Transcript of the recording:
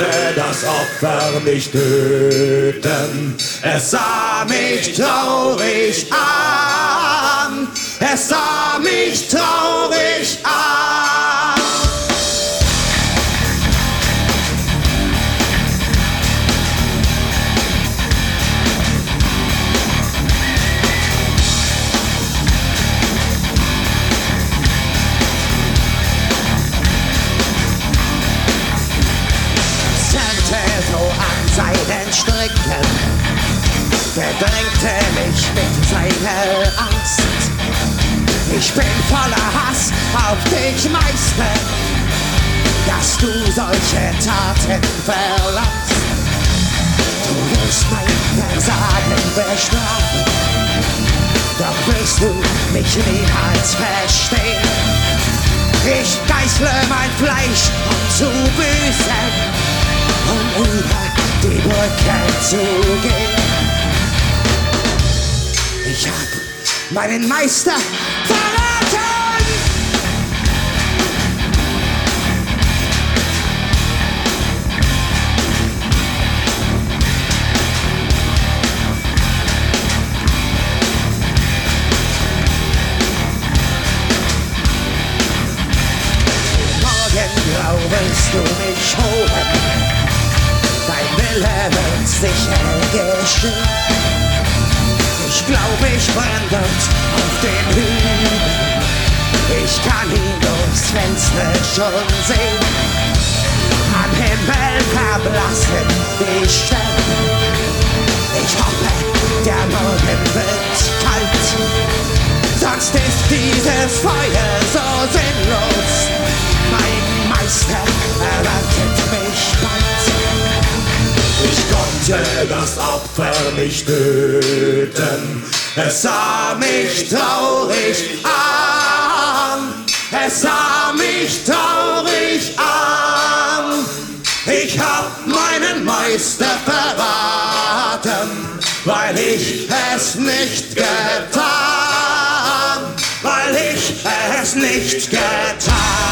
konnte das Opfer nicht töten. Es sah mich traurig an. Es sah mich traurig an. So an seinen Stricken, verdrängte mich mit seiner Angst. Ich bin voller Hass auf dich, Meister, dass du solche Taten verlangst. Du wirst mein Versagen bestrafen, doch wirst du mich niemals verstehen. Ich geißle mein Fleisch, um zu büßen, um über die Brücke zu gehen. Ich hab meinen Meister verraten. Morgengrau willst du mich holen, dein Wille wird sicher geschehen. Ich glaub, ich brenn dort auf dem Hügel, ich kann ihn durchs Fenster schon sehen. Am Himmel verblassen die Sterne, ich hoffe, der Morgen wird kalt, sonst ist dieses Feuer so sinnlos. Mein Meister erwartet mich bald. Ich konnte das Opfer nicht töten. Es sah mich traurig an. Es sah mich traurig an. Ich hab meinen Meister verraten, weil ich es nicht getan. Weil ich es nicht getan.